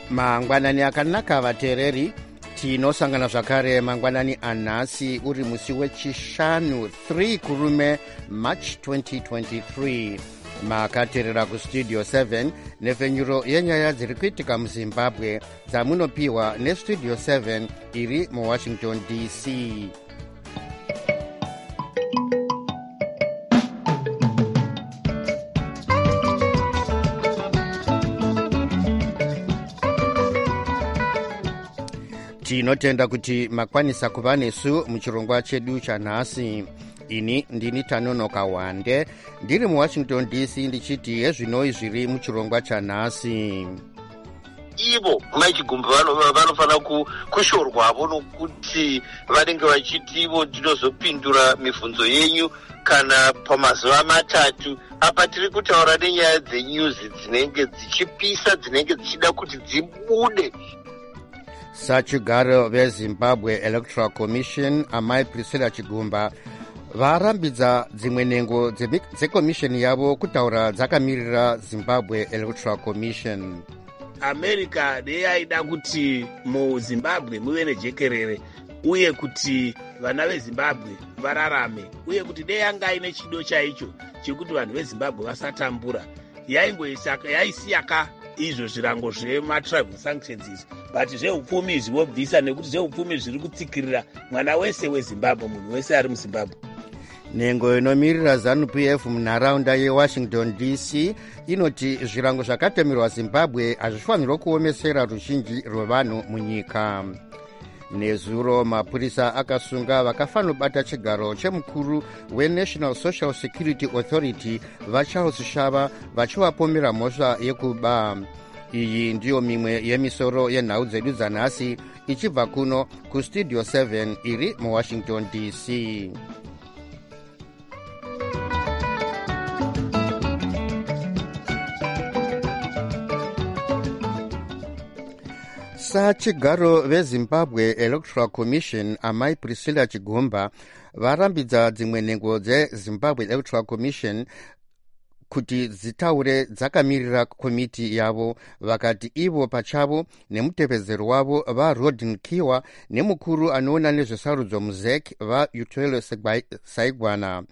mangwanani akanaka vateereri, tinosangana zvakare mangwanani anhasi uri musi wechishanu 3 kurume March 2023. makateerera kustudio 7 nepfenyuro yenyaya dziri kuitika muzimbabwe dzamunopiwa nestudio 7 iri muwashington dc. tinotenda kuti makwanisa kuva nesu muchirongwa chedu chanhasi. ini ndini Tanonoka Wande ndiri muwashington dc ndichiti hezvinoi zviri muchirongwa chanhasi. ivo machigumbi vanofanira kushorwavo nokuti vanenge vachiti ivo ndinozopindura mibvunzo yenyu kana pamazuva matatu. apa tiri kutaura nenyaya dzenews dzinenge dzichipisa, dzinenge dzichida kuti dzibude. sachigaro vezimbabwe electoral commission amai Priscilla Chigumba varambidza dzimwe nhengo dzekomisheni yavo kutaura dzakamirira zimbabwe electoral commission. america dei aida kuti muzimbabwe muve nejekerere uye kuti vana vezimbabwe vararame, uye kuti dei anga aine chido chaicho chekuti vanhu vezimbabwe vasatambura. yaisiyaka izvo zvirango zvematribal sanctions izvi, but zveupfumi izvi vobvisa nekuti zveupfumi zviri kutsikirira mwana wese wezimbabwe, munhu wese ari muzimbabwe. nhengo inomirira ZANU-PF munharaunda yewashington dc inoti zvirango zvakatemerwa zimbabwe hazvifanirwa kuomesera ruzhinji rwevanhu munyika. nezuro mapurisa akasunga vakafanobata chigaro chemukuru wenational social security authority vaCharles Shava vachivapomera mhosva yekuba. iyi ndiyo mimwe yemisoro yenhau dzedu dzanhasi ichibva kuno kustudio 7 iri muwashington dc. sachigaro vezimbabwe electoral commission amai Priscilla Chigumba varambidza dzimwe nhengo dzezimbabwe electoral commission kuti dzitaure dzakamirira komiti yavo. vakati ivo pachavo nemutevedzeri wavo vaRodin Kiwa nemukuru anoona nezvesarudzo muzek vaUtwelo Saigwana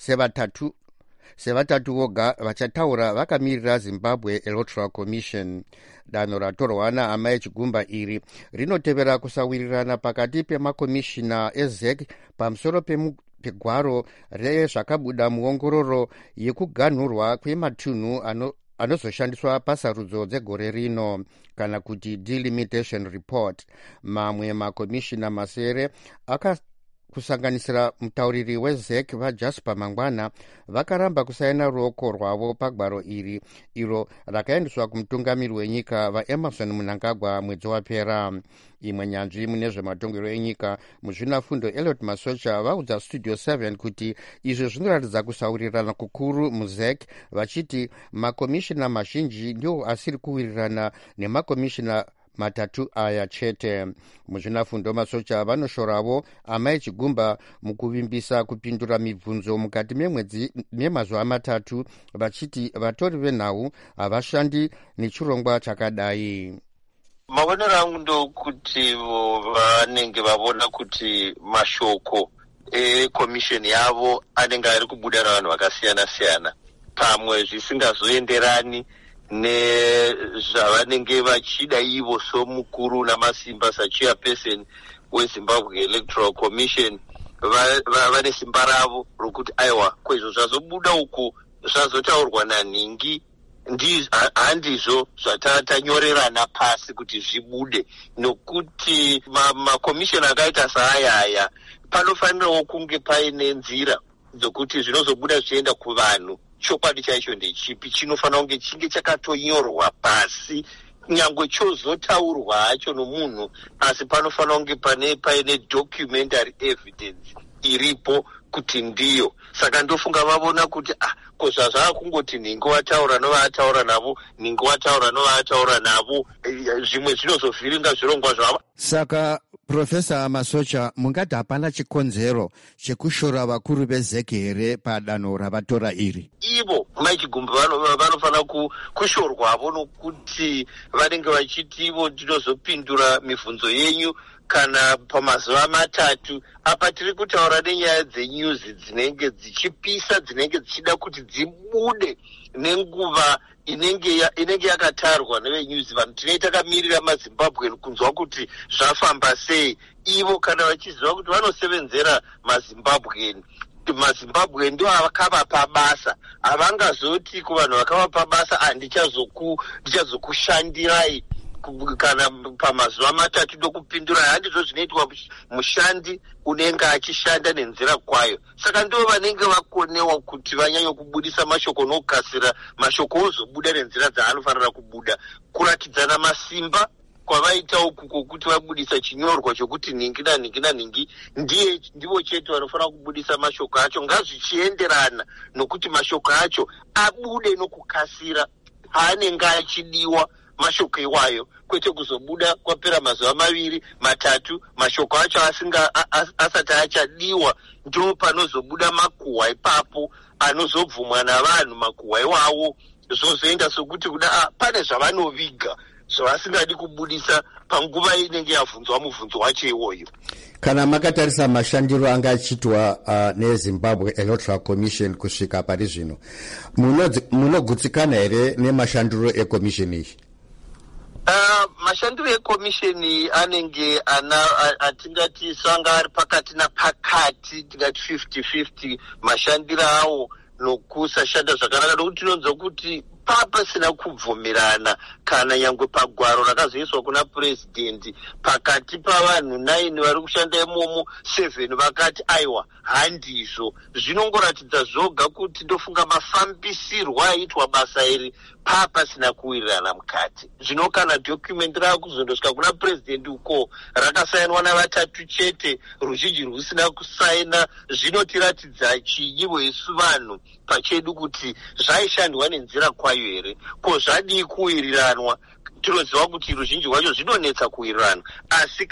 sevatatu voga vachataura vakamirira zimbabwe electoral commission. danho ratorwana amai Chigumba iri rinotevera kusawirirana pakati pemakomishina ezek pamusoro pegwaro rezvakabuda muongororo yekuganhurwa kwematunhu anozoshandiswa pasarudzo dzegore rino kana kuti delimitation report. mamwe makomishina masere kusanganisira mutauriri wezek vaJasper Mangwana vakaramba kusaina ruoko rwavo pagwaro iri iro rakaendeswa kumutungamiri wenyika vaEmerson Mnangagwa mwedzi wapera. imwe nyanzvi mune zvematongero enyika muzvinafundo Elliot Masocha vaudza studio 7 kuti izvo zvinoratidza kusaurirana kukuru muzek vachiti makomishina mazhinji ndiwo asiri kuwirirana nemakomishina matatu aya chete. muzvinafundo Masocha vanoshoravo amai Chigumba mukuvimbisa kupindura mibvunzo mukati memazuva matatu vachiti vatori venhau havashandi nechirongwa chakadai. maonero angu ndokuti vanenge vavona kuti mashoko ekomisheni yavo anenge ari kubuda navanhu vakasiyana-siyana, pamwe zvisingazoenderani nezvavanenge vachida ivo somukuru namasimba sachairperson weZimbabwe electoral commission. vane simba ravo rokuti aiwa kwezvo zvazobuda uku zvazotaurwa nanhingi handizvo zvatatanyorerana pasi kuti zvibude, nokuti makomishoni akaita saayaya panofanirawo kunge paine nzira dzokuti zvinozobuda zvichienda kuvanhu chokwadi chaicho ndechipi chinofanira kunge chinge chakatonyorwa pasi, nyangwe chozotaurwa hacho nomunhu, asi panofanira kunge paine documentary evidence iripo kuti ndiyo. saka ndofunga vavona kuti kozvazvava kungoti ningi wataura novataura navo, ningi wataura novataura navo, zvimwe zvinozovhiringa zvirongwa zvavo. saka Profesa Masocha, mungati hapana chikonzero chekushora vakuru vezeke here padanho ravatora iri? Ivo machigumbi vanofana kushorwavo nokuti vanenge vachiti ivo tinozopindura mibvunzo yenyu kana pamazuva matatu. Apa tiri kutaura nenyaya dzenyuzi dzinenge dzichipisa, dzinenge dzichida kuti dzibude nenguva inenge yakatarwa nevenyuzi. Vanhu tinenge takamirira mazimbabweni kunzwa kuti zvafamba sei. Ivo kana vachiziva kuti vanosevenzera mazimbabweni, mazimbabwe ndio vakavapa basa, havangazoti kuvanhu vakavapa basa ndichazokushandirai kana pamazuva matatu ndokupindurai. Handizvo zvinoitwa mushandi unenge achishanda nenzira kwayo. Saka ndivo vanenge vakonewa kuti vanyanye kubudisa mashoko nokukasira, mashoko ozobuda nenzira dzaanofanira kubuda, kuratidzana masimba kwavaita uku kokuti vabudisa chinyorwa chokuti ningi naningi naningi. Ndivo chete vanofanira kubudisa mashoko acho, ngazvichienderana nokuti mashoko acho abude nokukasira paanenge achidiwa mashoko iwayo, kwete kuzobuda kwapera mazuva maviri matatu mashoko acho asati achadiwa. Ndo panozobuda makuhwa ipapo anozobvumwa navanhu. Makuhwa iwawo zvozoenda sokuti kuda pane zvavanoviga zvavasingadi kubudisa panguva inenge yabvunzwa mubvunzo wacho iwoyo. Kana makatarisa mashandiro anga achiitwa neZimbabwe Electoral Commission kusvika pari zvino, munogutsikana here nemashandiro ekomishini iyi? Mashandiro ekomisheni anenge atingati sanga ari pakati napakati, tingati 50-50 mashandiro awo nokusashanda zvakanaka, nokuti tinonzwa kuti papasina kubvumirana kana nyangwe pagwaro rakazoiswa kuna purezidendi pakati pavanhu 9 vari kushanda imomo, 7 vakati aiwa handizvo. Zvinongoratidza zvoga kuti ndofunga mafambisirwo aitwa basa iri papasina kuwirirana mukati. Zvino kana document rakuzondosvika kuna purezidendi uko rakasainwa navatatu chete, ruzhinji rusina kusaina, zvinotiratidza chiivo isu vanhu pachedu kuti zvaishandwa nenzira kwayo here, ko zvadii kuwiriranwa. Tinoziva kuti ruzhinji rwacho zvinonetsa kuwirirana, asi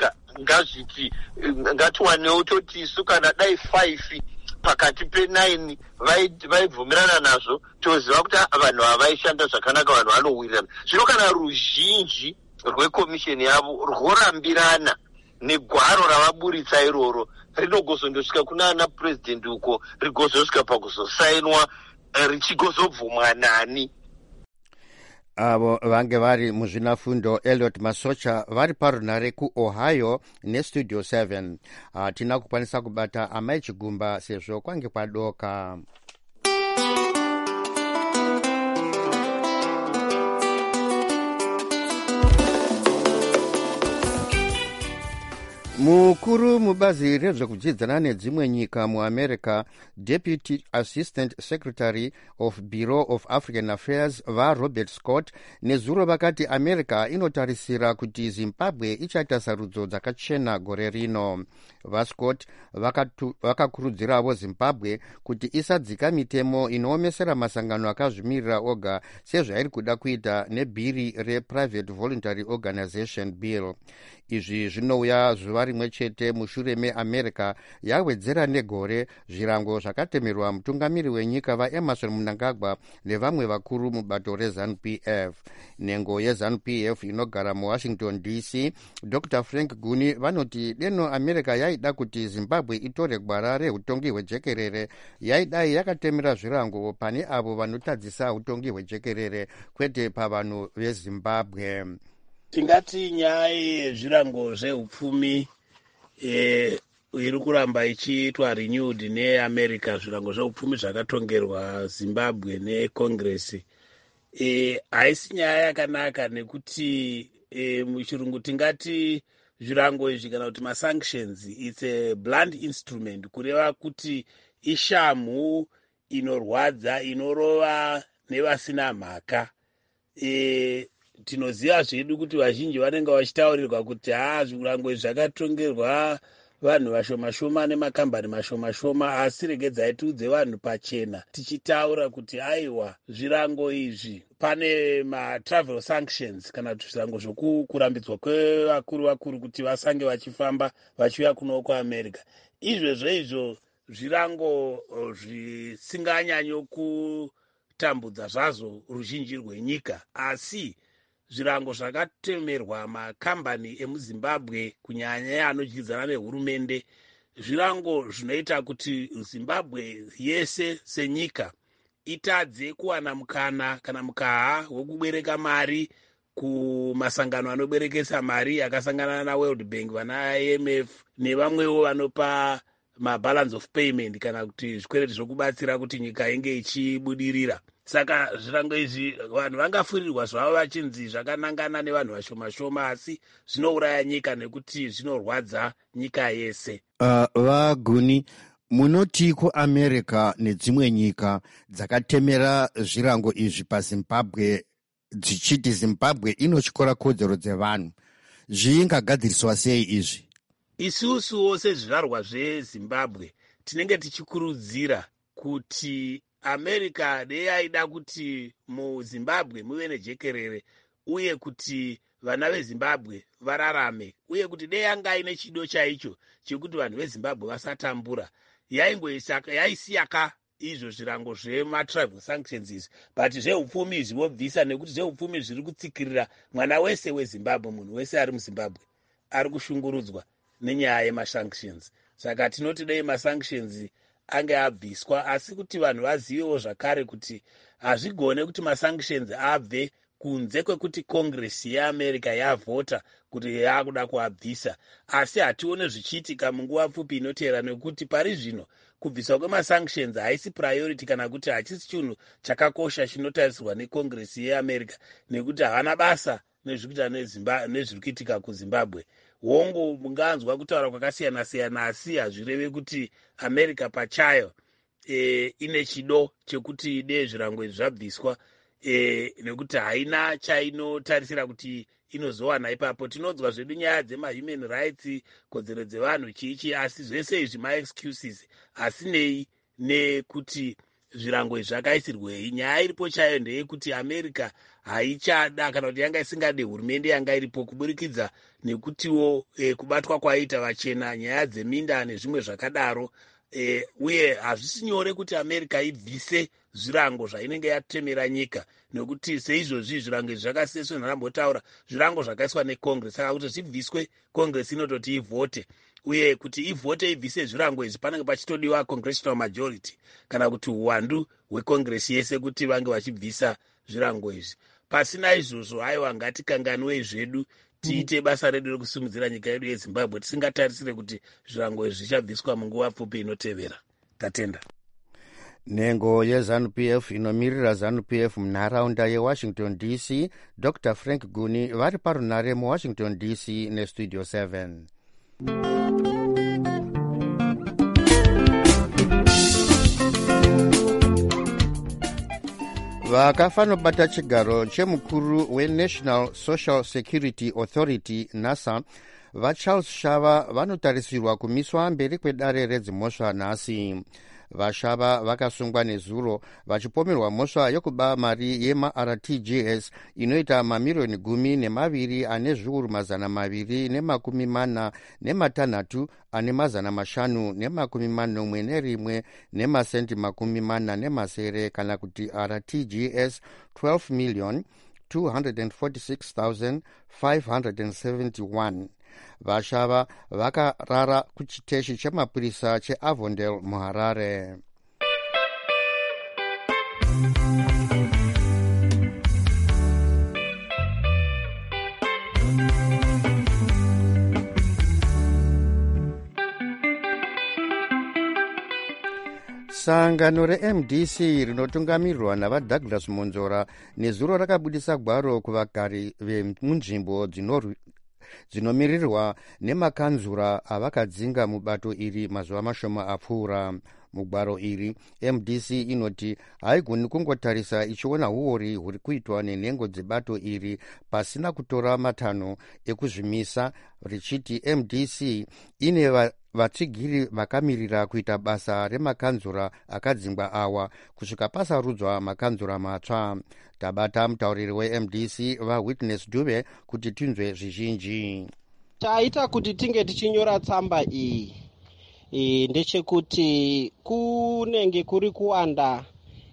ngatiwanewo toti isu kana dai 5 pakati pe9 vaibvumirana nazvo, toziva kuti vanhu havaishanda zvakanaka, vanhu vanowirirana. Zvino kana ruzhinji rwekomisheni yavo rworambirana negwaro ravaburitsa iroro, rinogozondosvika kuna ana purezidendi uko, rigozosvika pakuzosainwa, richigozobvumwa nani. Avo vange vari muzvinafundo Elliot Masocha vari parunhare kuOhio neStudio 7. Hatina kukwanisa kubata Amai Chigumba sezvo kwange kwadoka. Mukuru mubazi rezvekudzidzana nedzimwe nyika muAmerica, Deputy Assistant Secretary of Bureau of African Affairs vaRobert Scott nezuro vakati America inotarisira kuti Zimbabwe ichaita sarudzo dzakachena gore rino. VaScott vakakurudziravo Zimbabwe kuti isadzika mitemo inoomesera masangano akazvimirira oga sezvairi kuda kuita nebhiri rePrivate Voluntary Organization Bill. Izvi zvinouya zuva rimwe chete mushure meAmerica yawedzera negore zvirango zvakatemerwa mutungamiri wenyika vaEmerson Mnangagwa nevamwe vakuru mubato reZANU-PF. Nhengo yeZANU-PF inogara muWashington DC, Dr. Frank Guni, vanoti deno America yaida kuti Zimbabwe itore gwara reutongi hwejekerere yaidai yakatemera zvirango pane avo vanotadzisa utongi hwejekerere kwete pavanhu veZimbabwe. Tingati nyaya yezvirango zveupfumi iri kuramba ichiitwa renewed neAmerica, zvirango zveupfumi zvakatongerwa Zimbabwe nekongresi, haisi nyaya yakanaka, nekuti muchirungu tingati zvirango izvi kana kuti masanctions, it's a blunt instrument, kureva kuti ishamhu inorwadza, inorova nevasina mhaka. Tinoziva zvedu kuti vazhinji vanenge vachitaurirwa kuti zvirango izvi zvakatongerwa vanhu vashoma-shoma nemakambani mashoma-shoma, asi regedzai tiudze vanhu pachena tichitaura kuti aiwa zvirango izvi pane matravel sanctions kana kuti zvirango zvokurambidzwa kwevakuru kuti vasange vachifamba vachiuya kuno kuamerica. Izvo zvirango zvisinganyanyo kutambudza zvazvo ruzhinji rwenyika, asi zvirango zvakatemerwa makambani emuzimbabwe kunyanya anodyidzana nehurumende, zvirango zvinoita kuti zimbabwe yese senyika itadze kuwana mukana kana mukaha wokubereka mari kumasangano anoberekesa mari akasangana naWorld Bank, vana IMF nevamwewo vanopa mabalance of payment kana kuti zvikwereti zvokubatsira kuti nyika inge ichibudirira. Saka zvirango izvi vanhu vangafurirwa zvavo vachinzi zvakanangana nevanhu vashoma-shoma, asi zvinouraya nyika nekuti zvinorwadza nyika yese. Vaguni, munoti kuAmerica nedzimwe nyika dzakatemera zvirango izvi paZimbabwe dzichiti Zimbabwe inotyora kodzero dzevanhu, zvingagadziriswa sei izvi? Isusuwo sezvizvarwa zveZimbabwe tinenge tichikurudzira kuti America dei aida kuti muZimbabwe muve nejekerere uye kuti vana veZimbabwe vararame, uye kuti dei anga ine chido chaicho chekuti vanhu veZimbabwe vasatambura, yaisiyaka izvo zvirango zvematravel sanctions izvi, but zveupfumi izvi vobvisa, nekuti zveupfumi zviri kutsikirira mwana wese weZimbabwe, munhu wese ari muZimbabwe ari kushungurudzwa nenyaya yemasanctions. Saka tinoti dei masanctions ange abviswa, asi kuti vanhu vazivewo zvakare kuti hazvigone kuti masanctions abve kunze kwekuti Congress yeAmerica yavhota kuti yakuda kuabvisa, asi hatione zvichiitika munguva pfupi inotevera, nekuti pari zvino kubviswa kwemasanctions haisi priority kana kuti hachisi chinhu chakakosha chinotarisirwa neCongress yeAmerica, nekuti havana basa nezvikuita nezviri kuitika kuZimbabwe. Hongo munganzwa kutaura kwakasiyana-siyana, asi hazvireve kuti America pachayo ine chido chekuti dei zvirango izvi zvabviswa, nekuti haina chainotarisira kuti inozowana ipapo. Tinonzwa zvedu nyaya dzemahuman rights, kodzero dzevanhu chiichi, asi zvese izvi maexcuses, asi nei nekuti zvirango izvi zvakaisirwei. Nyaya iripo chayo ndeyekuti America haichada kana kuti yanga isingade hurumende yanga iripo, kuburikidza nekutiwo kubatwa kwaita vachena, nyaya dzeminda nezvimwe zvakadaro. Uye hazvisi nyore kuti America ibvise zvirango zvainenge yatemera nyika, nekuti seizvozvi zvirango izvi zvakasiyeswa nharambotaura zvirango zvakaiswa neCongress, saka kuti zvibviswe Congress inototi ivhote, uye kuti ivhote ibvise zvirango izvi panenge pachitodiwa congressional majority kana kuti uwandu hweCongress yese kuti vange vachibvisa zvirango izvi. Pasina izvozvo, aiwa ngatikanganwei zvedu tiite basa redu rekusimudzira nyika yedu yeZimbabwe, tisingatarisire kuti zvirango izvi zvichabviswa munguva pfupi inotevera. Tatenda. Nhengo yeZANU-PF inomirira ZANU-PF munharaunda yeWashington DC, Dr. Frank Guni, vari parunare muWashington DC neStudio 7. Vakafanobata chigaro chemukuru weNational Social Security Authority NASA vaCharles Shava vanotarisirwa kumiswa mberi kwedare redzimhosva nhasi. Vashava vakasungwa nezuro vachipomerwa mhosva yokuba mari yemaRTGS inoita mamirioni 12 ane zviuru 246 ane mazana 541 nemasenti 40 kana kuti RTGS 12,246,571. Vashava vakarara kuchiteshi chemapurisa cheAvondale muHarare. Sangano reMDC rinotungamirirwa navaDouglas Monzora nezuro rakabudisa gwaro kuvagari vemunzvimbo dzinomirirwa nemakanzura avakadzinga mubato iri mazuva mashoma apfuura. Mugwaro iri MDC inoti haigoni kungotarisa ichiona uori huri kuitwa nenhengo dzebato iri pasina kutora matanho ekuzvimisa, richiti MDC ine vatsigiri vakamirira kuita basa remakanzura akadzingwa awa kusvika pasarudzwa makanzura matsva. Tabata mutauriri weMDC vaWitness Dube kuti tinzwe zvizhinji. Chaita kuti tinge tichinyora tsamba iyi ndechekuti kunenge kuri kuwanda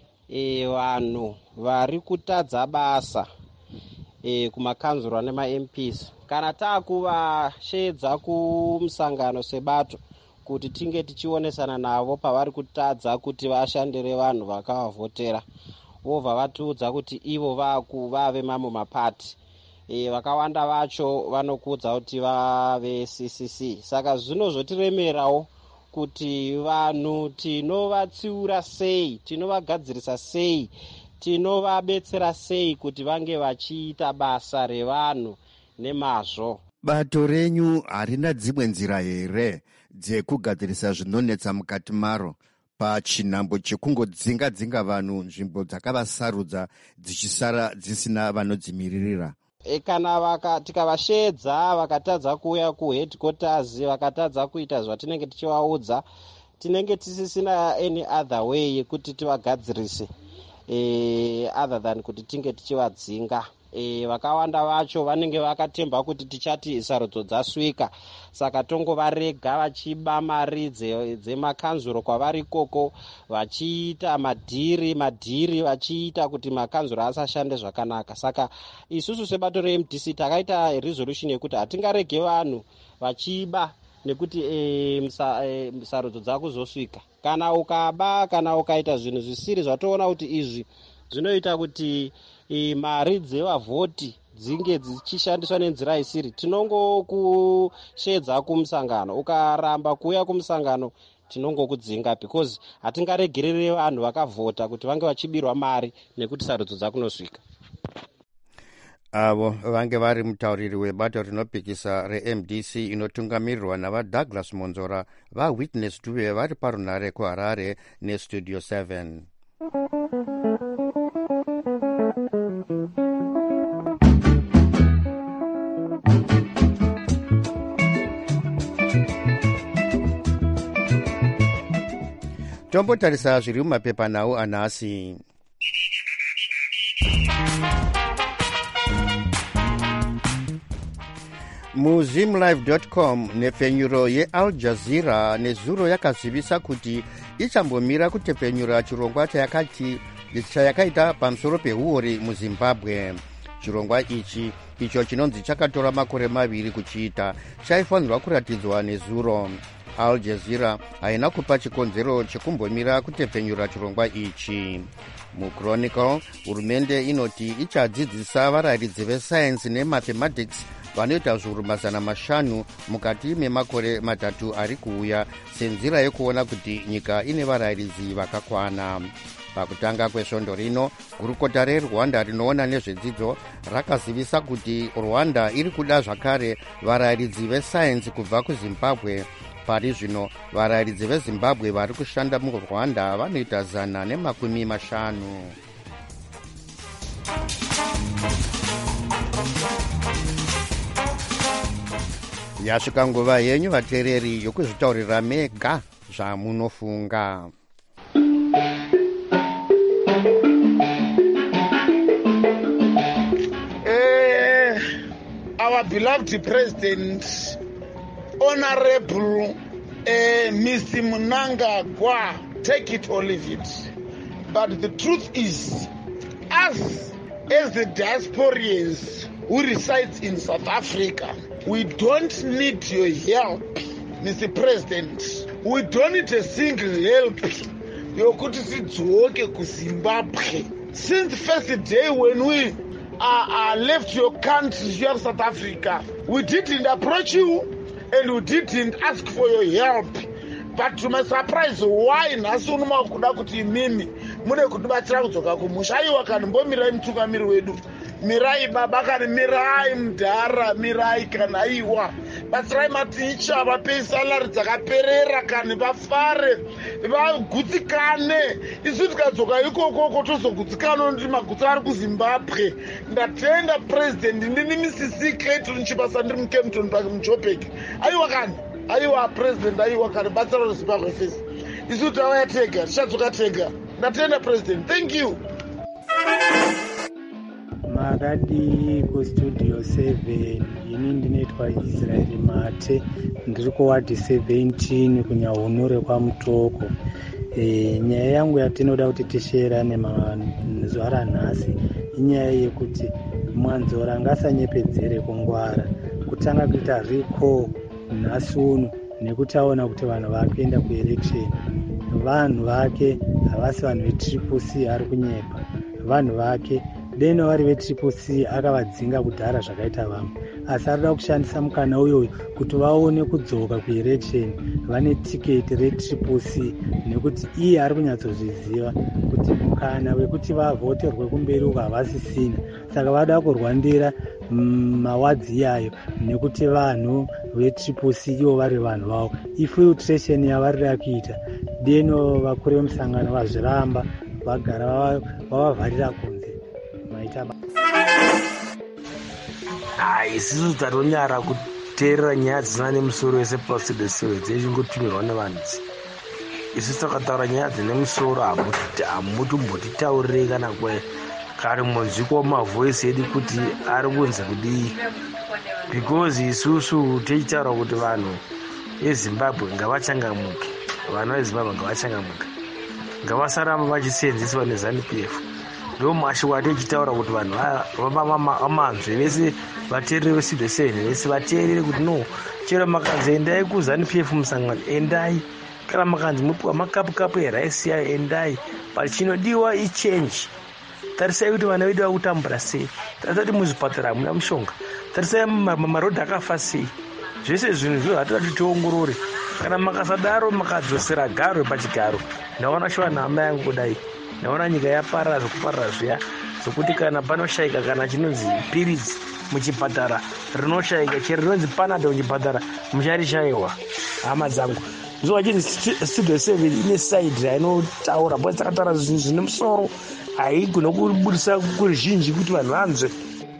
vanhu vari kutadza basa kumakanzura nemaMPs. Kana taakuvashedza kumusangano sebato kuti tinge tichionesana navo pavari kutadza kuti vashandire vanhu vakavavhotera, vobva vatiudza kuti ivo vave mamwe mapati. Vakawanda vacho vanokuudza kuti vave CCC. Saka zvinozotiremerawo kuti vanhu tinovatsiura sei, tinovagadzirisa sei, tinovabetsera sei kuti vange vachiita basa revanhu nemazvo. Bato renyu harina dzimwe nzira here dzekugadzirisa zvinonetsa mukati maro pachinhambo chekungodzinga vanhu nzvimbo dzakavasarudza dzichisara dzisina vanodzimiririra? Kana tikavashedza vakatadza kuuya kuheadquarters, vakatadza kuita zvatinenge tichivaudza, tinenge tisisina any other way yekuti tivagadzirise other than kuti tinge tichivadzinga. Vakawanda vacho vanenge vakatemba kuti tichati sarudzo dzasvika, saka tongovarega vachiba mari dzemakanzuro kwavari ikoko, vachiita madhiri vachiita kuti makanzuro asashande zvakanaka. Saka isusu sebato reMDC takaita resolution yekuti hatingarege vanhu vachiba nekuti sarudzo dzakuzosvika. Kana ukaba, kana ukaita zvinhu zvisiri, zvatoona kuti izvi zvinoita kuti mari dzevavhoti dzinge dzichishandiswa nenzira isiri, tinongokushedza kumusangano. Ukaramba kuuya kumusangano tinongokudzinga, because hatingaregerere vanhu vakavhota kuti vange vachibirwa mari nekuti sarudzo dzakunosvika. Avo vange vari mutauriri webato rinopikisa reMDC inotungamirirwa navaDouglas Monzora, vaWitness Dube vari parunare kuHarare neStudio 7. Tombotarisa zviri mumapepanhau anhasi. muzimlive.com nepfenyuro yeAl Jazeera nezuro yakazivisa kuti ichambomira kutepfenyura chirongwa chayakaita pamusoro pehuori muZimbabwe. Chirongwa icho chinonzi chakatora makore 2 kuchiita chaifanirwa kuratidzwa nezuro. Al Jazeera haina kupa chikonzero chekumbomira kutepfenyura chirongwa ichi. MuChronicle, hurumende inoti ichadzidzisa varayiridzi vesayensi nemathematics vanoita zviuru 500 mukati memakore 3 ari kuuya senzira yekuona kuti nyika ine varayiridzi vakakwana. Pakutanga kwesvondo rino, gurukota reRwanda rinoona nezvedzidzo rakazivisa kuti Rwanda iri kuda zvakare varayiridzi vesayensi kubva kuZimbabwe. Pari zvino varayiridzi veZimbabwe vari kushanda muRwanda vanoita 150. Yasvika nguva yenyu vateereri yokuzvitaurira mega zvamunofunga. Our beloved President, Honorable Mr. Mnangagwa, take it or leave it. But the truth is, us as the diasporians who reside in South Africa, we don't need your help, Mr. President. We don't need a single help. Yokuti sidzoke kuZimbabwe. Since the first day when we left your country, here South Africa, we didn't approach you and we didn't ask for your help. But to my surprise, why nasunuma kuda kuti mimi mune kutibatsira kudzoka kumusha? Aiwa kana mbomirai mutungamiri wedu, mirai baba kana mirai mudhara, mirai kana aiwa batsirai maticha vapei salari dzakaperera kana vafare vagutsikane. Isu tikadzoka ikoko tozogutsikana ndi magutsi ari kuZimbabwe. Ndatenda president ndini misisi ketu nchibasa ndiri muKempton Park muJoburg. Aiwa kana aiwa president aiwa kana basa rozimbabwe fesi isu tawaya tega tichadzoka tega. Natenda president, thank you. Makadi kustudio 7 ini ndinoitwa Israeli Mate ndiri kuwadi 17 kunyahunure kwa Mutoko. Nyaya yangu yatinoda kuti tisherane mazuva ranhasi inyaya yekuti Mwanzora ngasanyepedzere kungwara kutanga kuita recall nhasi uno nekuti aona kuti vanhu vakuenda kuelection. Vanhu vake havasi vanhu vetriple C ari kunyepa. Vanhu vake deno vari vetriple C akavadzinga kudhara zvakaita vamwe, asi arida kushandisa mukana uyoyo kuti vaone kudzoka kuelection vane tiketi retriple C, nekuti iye ari kunyatsozviziva kuti mukana wekuti vavhoterwe kumberi uko havasisina. Saka vada kurwandira mawadzi iyayo nekuti vanhu vetriple C ivo vari vanhu vavo. Infiltration yavarida kuita deno vakuru vemusangano vazviramba vagara vavavharira kunze maita isisu tatonyara kuteerera nyaya dzisina nemusoro wese pasi deseve dzechingotumirwa nevanhu. Isusu takataura nyaya dzine musoro hamutombotitaurirei kana kari munzwiko mavhoisi edu kuti ari kunzi kudii, because isusu tichitaura kuti vanhu vezimbabwe ngavachangamuke, vana vezimbabwe ngavachangamuke, ngavasaramba vachisenzeswa neZANU-PF. Ndo mashuwa tichitaura kuti vanhu vamanzwe vese vateereri vestudio 7 vese vateerere kuti no, chero makanzi endai kuZANU-PF musangano endai, kana makanzi mupiwa makapu eraisi yayo endai, pachinodiwa ichange. Tarisai kuti vana vedu vakutambura sei, tarisai kuti muzvipatara hamuna mushonga, tarisai marodhi akafa sei. Zvese zvinhu zvo hatoda kuti tiongorore. Kana makasadaro makadzosera garo pachigaro, ndaona shuwa nhama yangu kudai, ndaona nyika yaparara zvokuparara zviya zvokuti kana panoshayika kana chinonzi piritsi muchipatara rinoshayika, chero rinonzi panado muchipatara mucharishayiwa. Hama dzangu ndizvo vachiti studio 7 ine saidi rainotaura, bwai takataura zvinhu zvine musoro, haigona kubudisa kuruzhinji kuti vanhu vanzwe.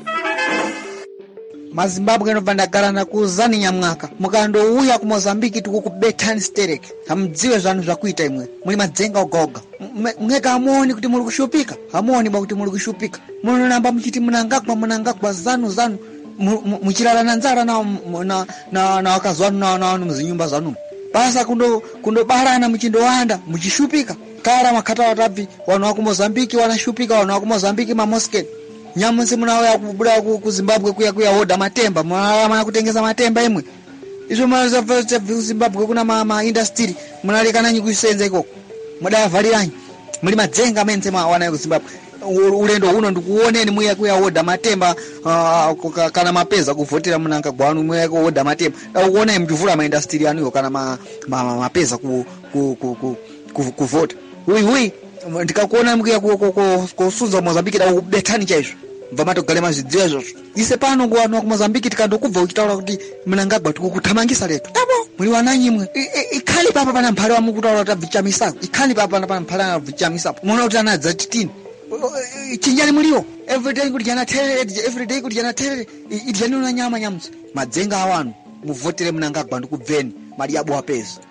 Mazimbabwe inobva ndagarana kuZani Nyamwaka, mukandouya kuMozambiki tikukubetani stereke, hamudziwe zvanhu zvakuita imwe, muri madzenga oga. Mweka hamuoni kuti muri kushupika, hamuoni kuti muri kushupika. Munonamba muchiti munangagwa zanu muchirara nanzara na wakazwanu na muzinyumba zanu. Basa kundobarana muchindowanda muchishupika. Kara makata watabvi vanhu vakuMozambiki vanashupika, vanhu vakuMozambiki mamosketi. Nyamusi munauya kubuda kuZimbabwe kuya hodha matemba, mwana kutengesa matemba imwe. Izvo mwana kuZimbabwe kuna industry munalekana nyikusenza ikoko. Mudavhariranyi muri madzenga menze mwana kuZimbabwe. Ulendo huno ndikuoneni muya kuya hodha matemba kana mapeza kuvhotera munanga gwanu muya kuhodha matemba. Ukuona mjuvura maindustry anu kana mapeza kuvhota. Hui ndikakuona mukuya kusunza Mozambiki da kubetani chaizvo. Mva matogale mazvidziwa izvozvo. Ise pano kuvanhu vakuMozambiki tikandokubva uchitaura kuti munangagwa tikukuthamangisa leto. Abo muri wananyi mwe. Ikhali papa pana mphale wa mukutaura kuti abvichamisa. Ikhali papa pana mphale abvichamisa. Muona kuti anadza titini. Chinjani muliwo. Everyday kuti jana terere. Idyani una nyama nyamusi. Madzenga awanhu muvhotere munangagwa ndikubveni. Mari yabo wapeza.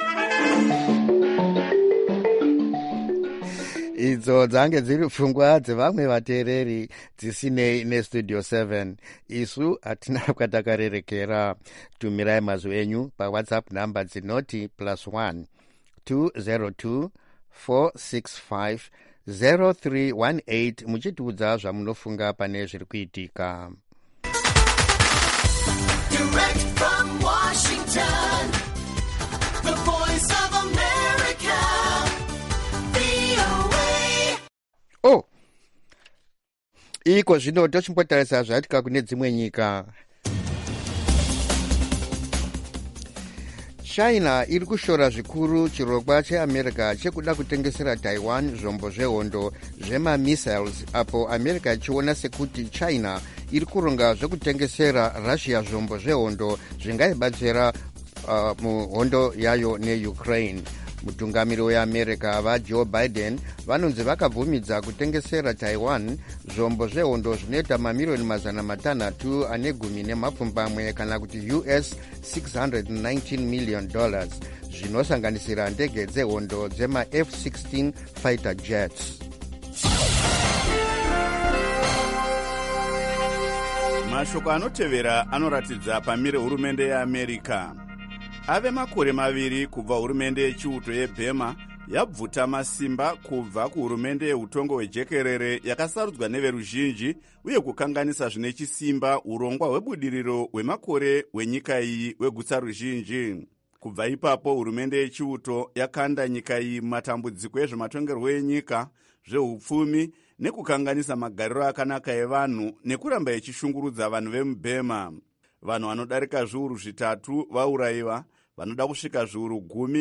Idzo dzange dziri pfungwa dzevamwe vateereri dzisinei nestudio 7. Isu hatina kwatakarerekera. Tumirai mazwi enyu paWhatsApp namba dzinoti +1 202 465 0318 muchitiudza zvamunofunga pane zviri kuitika. Direct from Washington, the voice of America. Iko zvino tochimbotarisa zvaitika kune dzimwe nyika. China iri kushora zvikuru chirongwa cheAmerica chekuda kutengesera Taiwan zvombo zvehondo zvemamissiles, apo America ichiona sekuti China iri kuronga zvekutengesera Russia zvombo zvehondo zvingaibatsira muhondo yayo neUkraine. mutungamiri weamerica vajoe biden vanonzi vakabvumidza kutengesera Taiwan zvombo zvehondo zvinoita mamiriyoni 610 kana kuti US $619 million zvinosanganisira ndege dzehondo dzema F-16 fighter jets. mashoko anotevera anoratidza pamire hurumende yeamerica. Ave makore maviri kubva hurumende yechiuto yeBurma yabvuta masimba kubva kuhurumende yeutongo hwejekerere yakasarudzwa neveruzhinji uye kukanganisa zvine chisimba urongwa hwebudiriro hwemakore hwenyika iyi hwegutsa ruzhinji. Kubva ipapo hurumende yechiuto yakanda nyika iyi matambudziko ezvematongerwo enyika, zveupfumi nekukanganisa magariro akanaka evanhu nekuramba ichishungurudza vanhu vemuBurma. Vanhu vanodarika zviuru 3 vaurayiwa, vanoda kusvika zviuru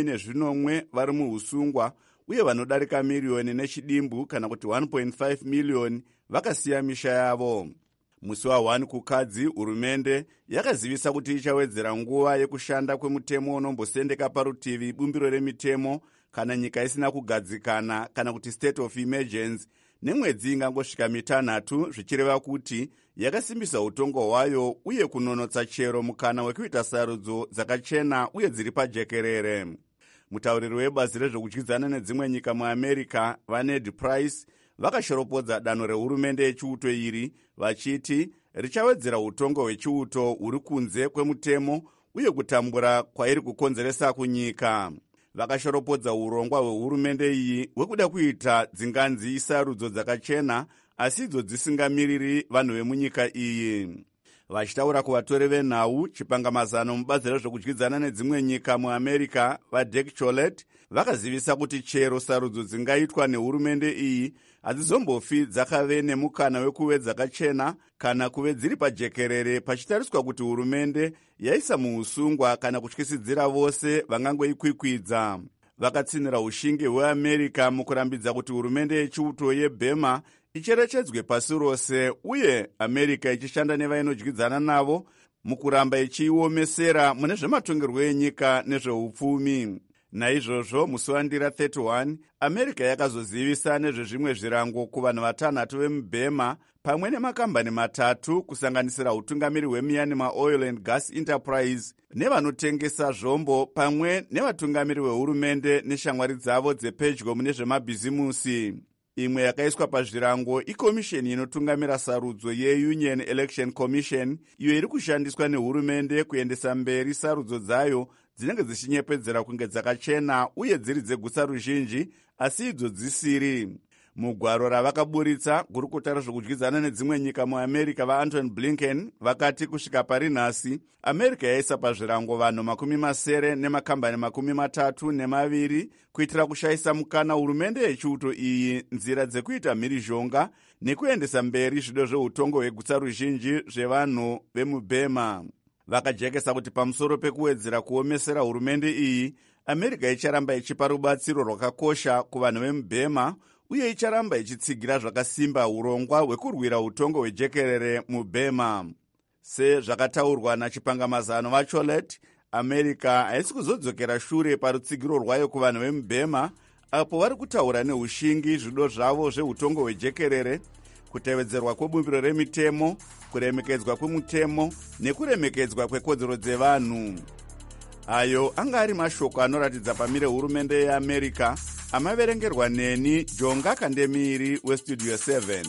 10 vari muusungwa uye vanodarika miriyoni nechidimbu kana kuti 1.5 miliyoni vakasiya misha yavo. Musi wa1 kukadzi, hurumende yakazivisa kuti ichawedzera nguva yekushanda kwemutemo unombosendeka parutivi bumbiro remitemo kana nyika isina kugadzikana kana kuti state of emergency nemwedzi ingangosvika 6, zvichireva kuti yakasimbisa utongo hwayo uye kunonotsa chero mukana wekuita sarudzo dzakachena uye dziri pajekerere. Mutauriri webazi rezvekudyidzana nedzimwe nyika muAmerica vaNed Price vakashoropodza danho rehurumende yechiuto iri vachiti richawedzera utongo hwechiuto huri kunze kwemutemo uye kutambura kwairi kukonzeresa kunyika. Vakashoropodza urongwa hwehurumende iyi hwekuda kuita dzinganzi isarudzo dzakachena asi idzo dzisingamiriri vanhu vemunyika iyi. Vachitaura kuvatori venhau chipangamazano mubazi rezvekudyidzana nedzimwe nyika muAmerica vaDirk Chollet vakazivisa kuti chero sarudzo dzingaitwa nehurumende iyi hadzizombofi dzakave nemukana wekuve dzakachena kana kuve dziri pajekerere pachitariswa kuti hurumende yaisa muusungwa kana kutyisidzira vose vangangoikwikwidza. Vakatsinira ushingi hweAmerica mukurambidza kuti hurumende yechiuto yeBurma icherechedzwe pasi rose uye America ichishanda nevainodyidzana navo mukuramba ichiiomesera mune zvematongerwo enyika nezveupfumi. Naizvozvo musi wandira 31 America yakazozivisa nezvezvimwe zvirango kuvanhu 6 vemuBurma pamwe nemakambani 3 kusanganisira utungamiri hweMyanmar Oil and Gas Enterprise nevanotengesa zvombo pamwe nevatungamiri vehurumende neshamwari dzavo dzepedyo mune zvemabhizimusi. Imwe yakaiswa pazvirango ikomisheni inotungamira sarudzo yeUnion Election Commission, iyo iri kushandiswa nehurumende kuendesa mberi sarudzo dzayo dzinenge dzichinyepedzera kunge dzakachena uye dziri dzegutsa ruzhinji asi idzo dzisiri. Mugwaro ravakaburitsa gurukota rezvekudyidzana nedzimwe nyika muAmerica vaAntony Blinken vakati kusvika pari nhasi America yaisa pazvirango vanhu 70 nemakambani 32 kuitira kushayisa mukana hurumende yechiuto iyi nzira dzekuita mhirizhonga nekuendesa mberi zvido zveutongo hwegutsa ruzhinji zvevanhu vemuBurma. Vakajekesa kuti pamusoro pekuwedzera kuomesera hurumende iyi, America icharamba ichipa rubatsiro rwakakosha kuvanhu vemuBurma uye icharamba ichitsigira zvakasimba urongwa hwekurwira utongo hwejekerere muBurma. Sezvakataurwa nachipangamazano vaChollet, America haisi kuzodzokera shure parutsigiro rwayo kuvanhu vemuBurma apo vari kutaura neushingi zvido zvavo zveutongo hwejekerere, kutevedzerwa kwebumbiro remitemo, kuremekedzwa kwemutemo nekuremekedzwa kwekodzero dzevanhu. Ayo anga ari mashoko anoratidza pamire hurumende yeAmerica amaverengerwa neni Jonga Kandemiri weStudio 7.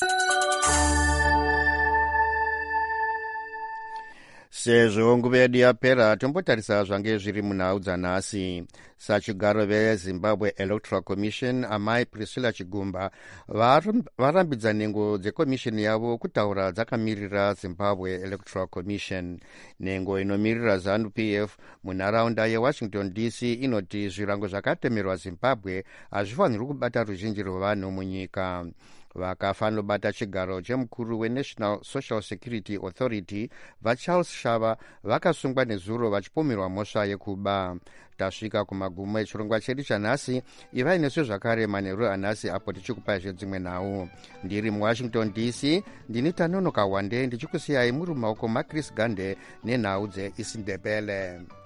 Sezvo nguva yedu yapera tombotarisa zvange zviri munhau dzanhasi. Sachigaro veZimbabwe Electoral Commission amai Priscilla Chigumba varambidza nhengo dzekomishini yavo kutaura dzakamirira Zimbabwe Electoral Commission. Nhengo inomirira ZANU-PF munharaunda yeWashington DC inoti zvirango zvakatemerwa Zimbabwe hazvifanirwi kubata ruzhinji rwevanhu munyika. Vakafanobata chigaro chemukuru weNational Social Security Authority vaCharles Shava vakasungwa nezuro vachipomerwa mhosva yekuba. Tasvika kumagumo echirongwa chedu chanhasi. Ivai nesu zvakare manheru anhasi apo tichikupai zvedzimwe nhau. Ndiri muWashington DC ndini Tanonoka Wande ndichikusiyai muri mumaoko maChris Gande nenhau dzeIsindebele.